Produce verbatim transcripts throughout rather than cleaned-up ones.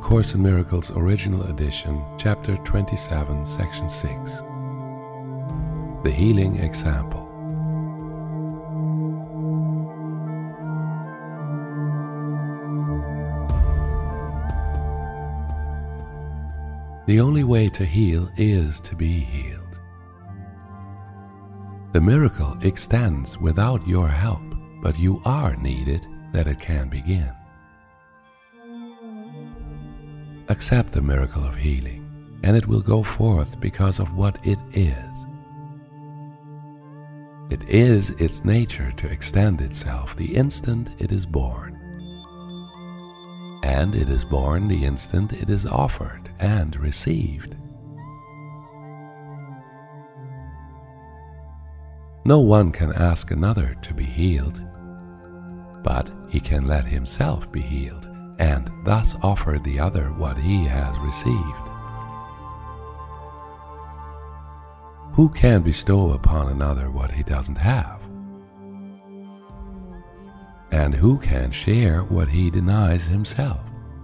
Course in Miracles Original Edition, Chapter twenty-seven, Section six. The Healing Example. The only way to heal is to be healed. The miracle extends without your help, but you are needed that it can begin. Accept the miracle of healing, and it will go forth because of what it is. It is its nature to extend itself the instant it is born. And it is born the instant it is offered and received. No one can ask another to be healed, but he can let himself be healed and thus offer the other what he has received. Who can bestow upon another what he doesn't have? And who can share what he denies himself?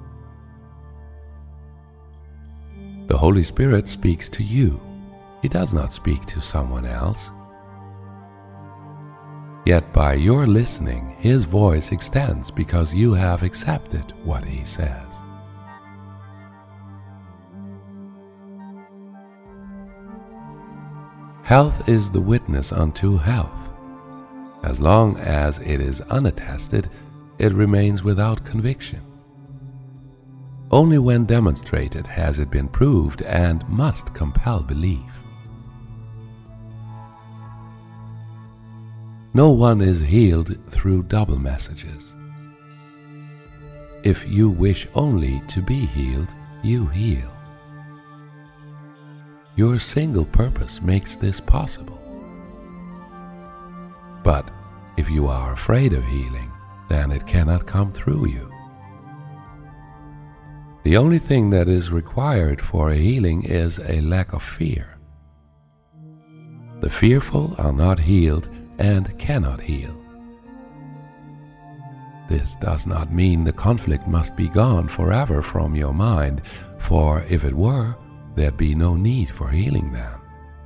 The Holy Spirit speaks to you. He does not speak to someone else. Yet by your listening, His voice extends because you have accepted what He says. Health is the witness unto health. As long as it is unattested, it remains without conviction. Only when demonstrated has it been proved and must compel belief. No one is healed through double messages. If you wish only to be healed, you heal. Your single purpose makes this possible. But if you are afraid of healing, then it cannot come through you. The only thing that is required for a healing is a lack of fear. The fearful are not healed and cannot heal. This does not mean the conflict must be gone forever from your mind, for if it were, there'd be no need for healing them.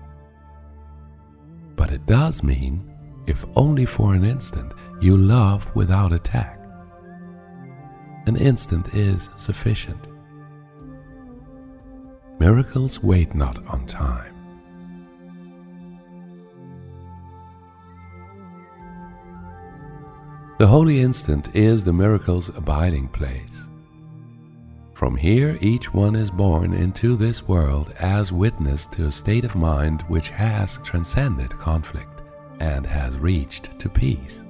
But it does mean, if only for an instant, you love without attack. An instant is sufficient. Miracles wait not on time. The holy instant is the miracle's abiding place. From here each one is born into this world as witness to a state of mind which has transcended conflict and has reached to peace.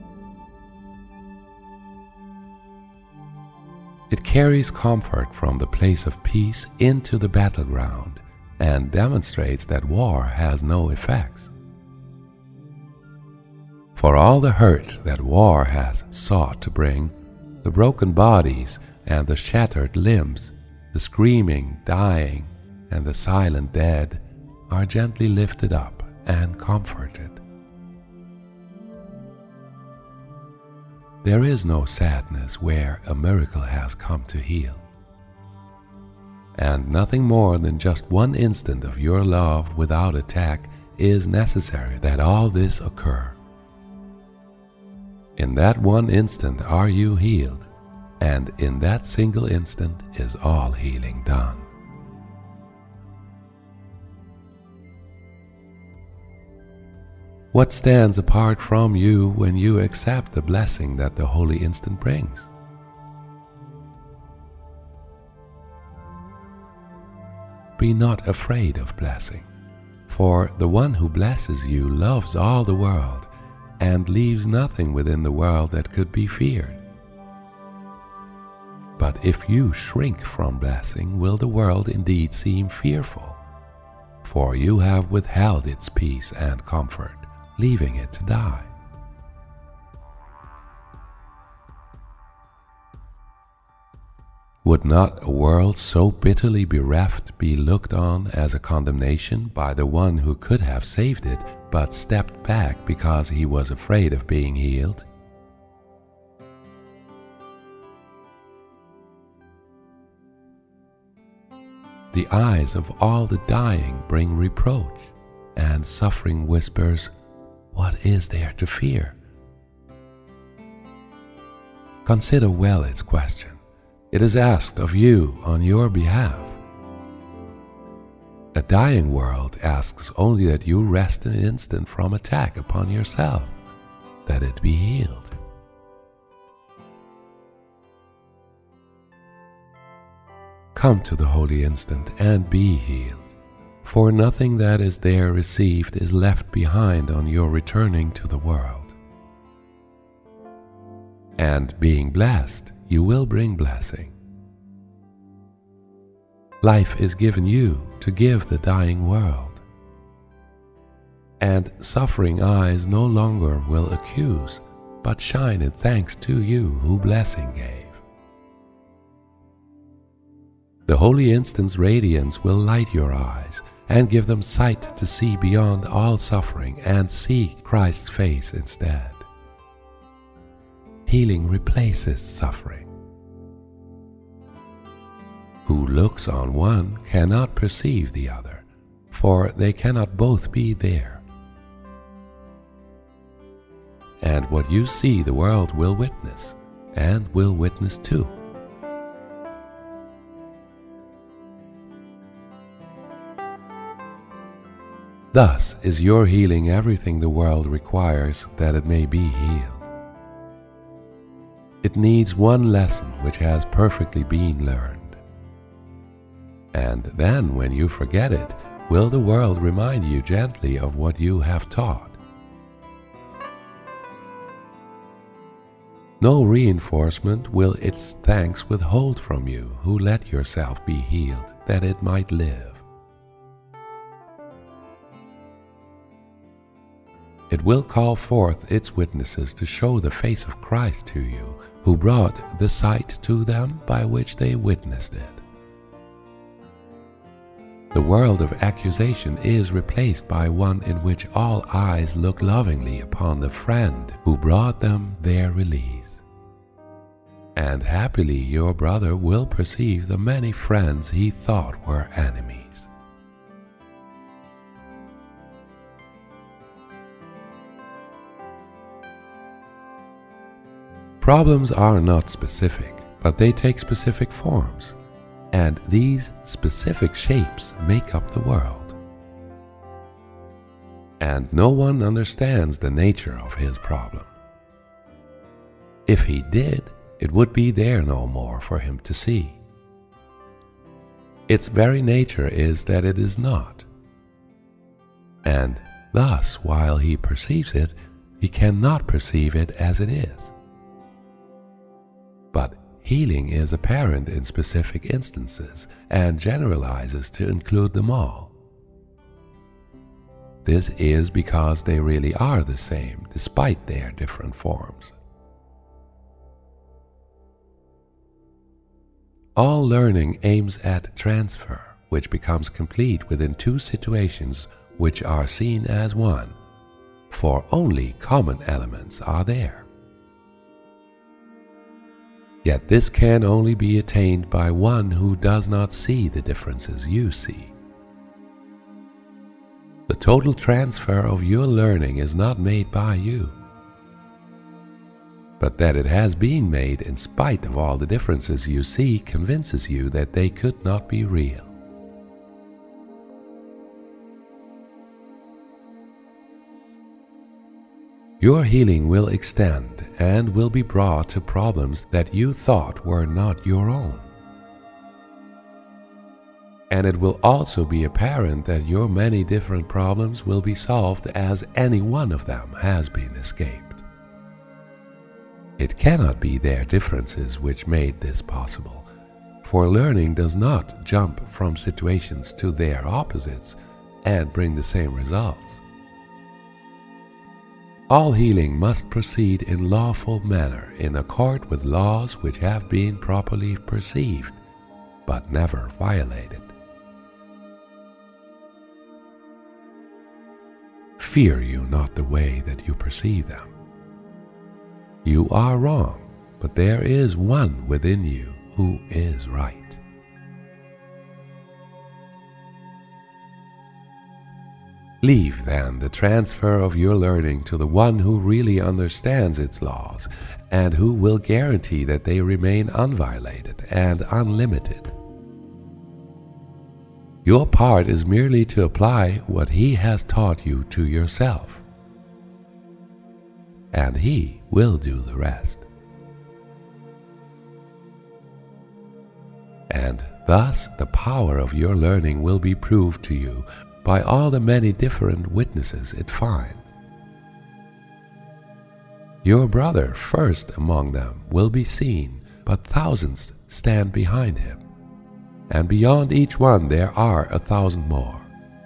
It carries comfort from the place of peace into the battleground and demonstrates that war has no effects. For all the hurt that war has sought to bring, the broken bodies and the shattered limbs, the screaming, dying, and the silent dead are gently lifted up and comforted. There is no sadness where a miracle has come to heal. And nothing more than just one instant of your love without attack is necessary that all this occur. In that one instant are you healed, and in that single instant is all healing done. What stands apart from you when you accept the blessing that the holy instant brings? Be not afraid of blessing, for the one who blesses you loves all the world and leaves nothing within the world that could be feared. But if you shrink from blessing, will the world indeed seem fearful? For you have withheld its peace and comfort, leaving it to die. Would not a world so bitterly bereft be looked on as a condemnation by the one who could have saved it, but stepped back because he was afraid of being healed? the eyes of all the dying bring reproach, and suffering whispers, "What is there to fear?" Consider well its question. It is asked of you on your behalf. A dying world asks only that you rest an instant from attack upon yourself, that it be healed. Come to the holy instant and be healed, for nothing that is there received is left behind on your returning to the world. And being blessed, you will bring blessing. Life is given you to give the dying world, and suffering eyes no longer will accuse, but shine in thanks to you who blessing gave. The holy instant's radiance will light your eyes and give them sight to see beyond all suffering and see Christ's face instead. Healing replaces suffering. Who looks on one cannot perceive the other, for they cannot both be there. And what you see the world will witness, and will witness too. Thus is your healing everything the world requires that it may be healed. It needs one lesson which has perfectly been learned. And then when you forget it, will the world remind you gently of what you have taught. No reinforcement will its thanks withhold from you who let yourself be healed, that it might live. It will call forth its witnesses to show the face of Christ to you, who brought the sight to them by which they witnessed it. The world of accusation is replaced by one in which all eyes look lovingly upon the friend who brought them their release. And happily your brother will perceive the many friends he thought were enemies. Problems are not specific, but they take specific forms. And these specific shapes make up the world. And no one understands the nature of his problem. If he did, it would be there no more for him to see. Its very nature is that it is not. And thus, while he perceives it, he cannot perceive it as it is. But healing is apparent in specific instances and generalizes to include them all. This is because they really are the same despite their different forms. All learning aims at transfer, which becomes complete within two situations which are seen as one, for only common elements are there. Yet this can only be attained by one who does not see the differences you see. The total transfer of your learning is not made by you, but that it has been made in spite of all the differences you see convinces you that they could not be real. Your healing will extend and will be brought to problems that you thought were not your own. And it will also be apparent that your many different problems will be solved as any one of them has been escaped. It cannot be their differences which made this possible, for learning does not jump from situations to their opposites and bring the same results. All healing must proceed in lawful manner in accord with laws which have been properly perceived, but never violated. Fear you not the way that you perceive them. You are wrong, but there is one within you who is right. Leave then the transfer of your learning to the one who really understands its laws and who will guarantee that they remain unviolated and unlimited. Your part is merely to apply what he has taught you to yourself, and he will do the rest. And thus the power of your learning will be proved to you by all the many different witnesses it finds. Your brother first among them will be seen, but thousands stand behind him, and beyond each one there are a thousand more.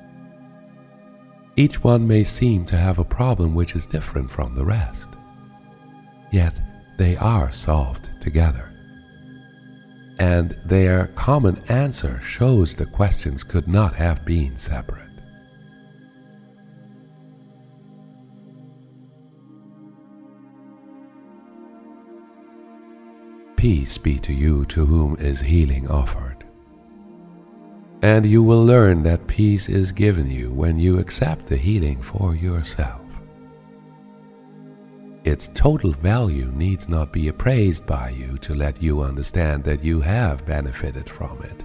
Each one may seem to have a problem which is different from the rest, yet they are solved together, and their common answer shows the questions could not have been separate. Peace be to you to whom is healing offered. And you will learn that peace is given you when you accept the healing for yourself. Its total value needs not be appraised by you to let you understand that you have benefited from it.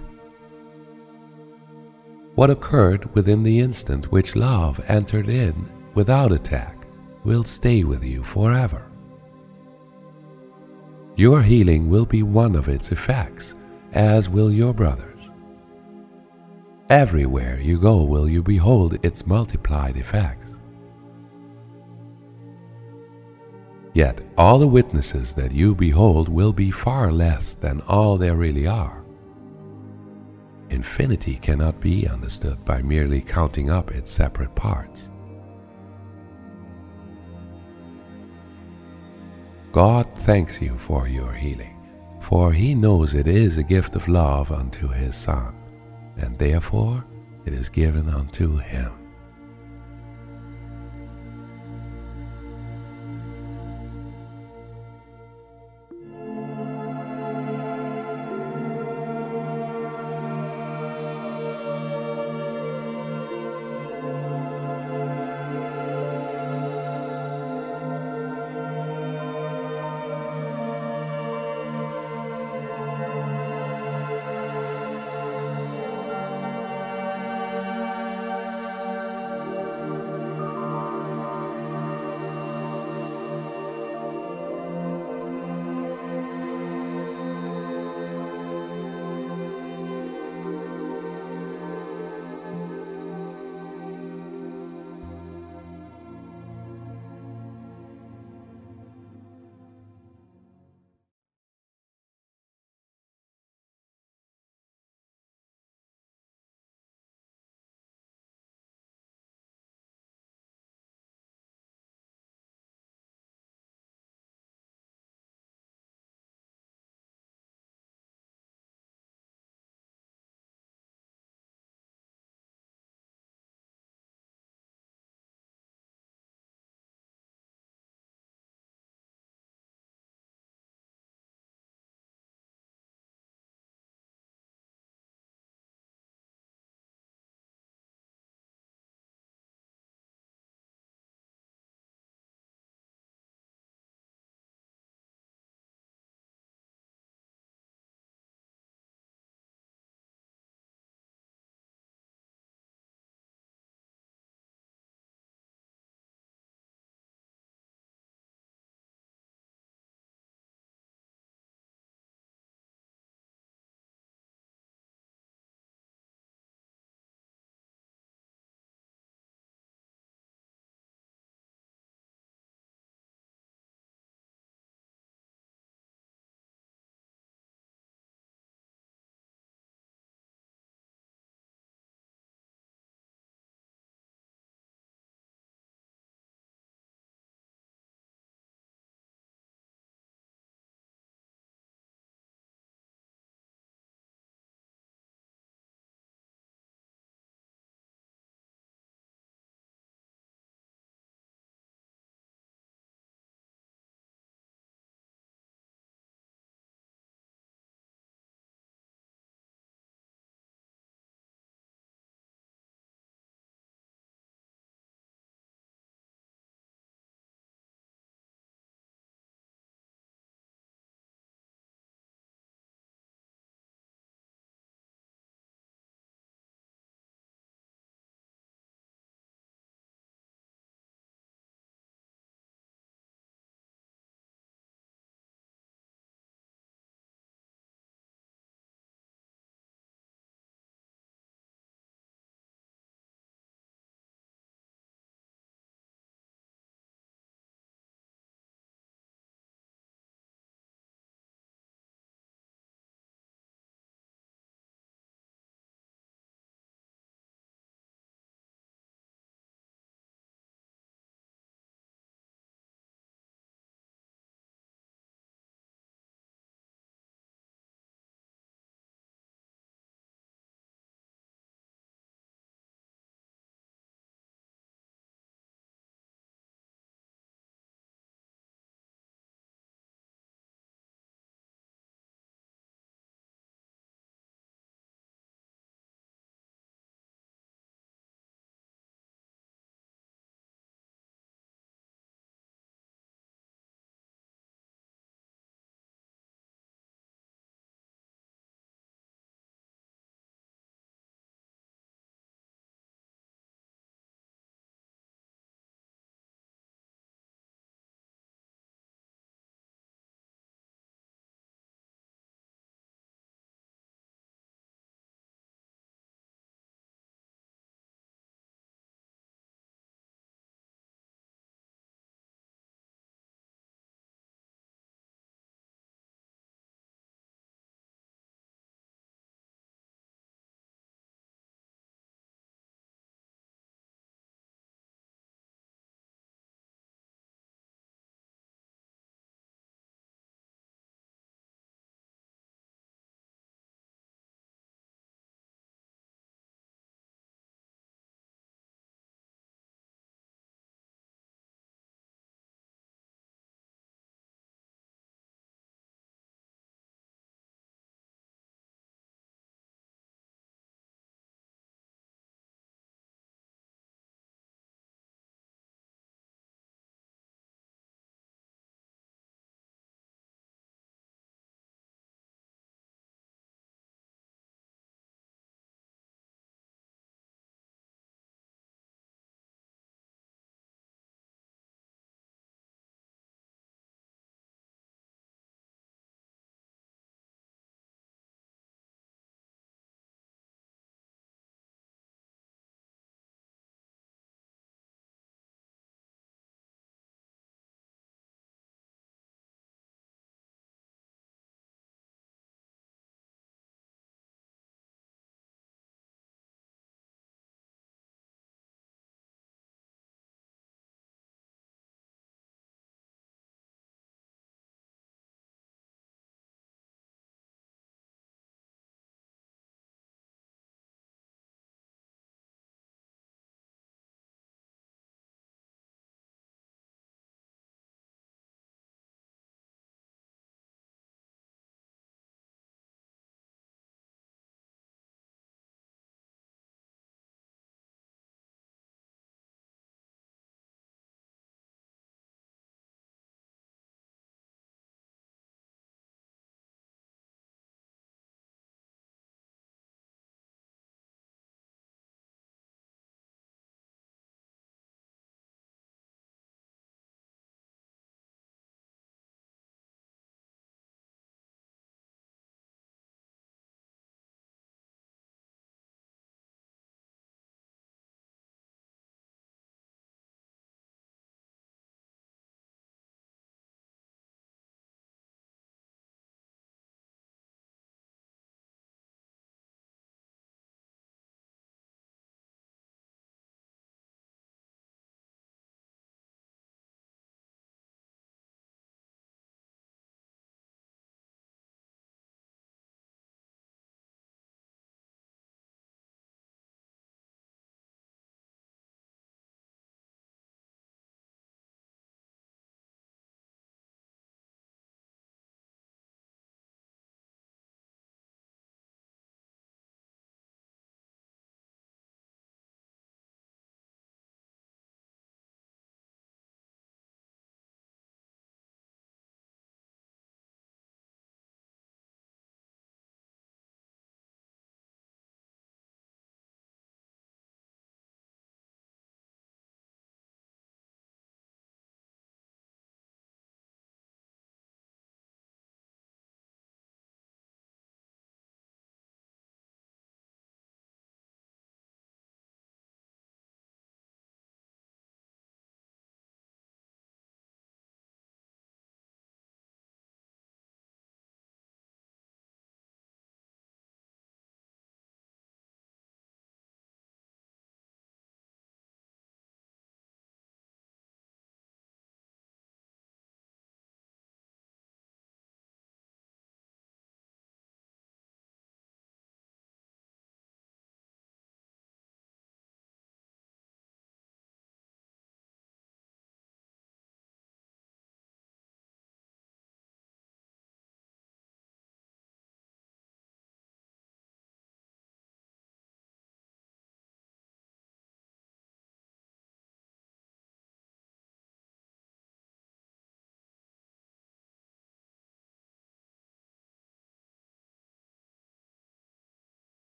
What occurred within the instant which love entered in without attack will stay with you forever. Your healing will be one of its effects, as will your brother's. Everywhere you go will you behold its multiplied effects. Yet all the witnesses that you behold will be far less than all there really are. Infinity cannot be understood by merely counting up its separate parts. God thanks you for your healing, for he knows it is a gift of love unto his Son, and therefore it is given unto him.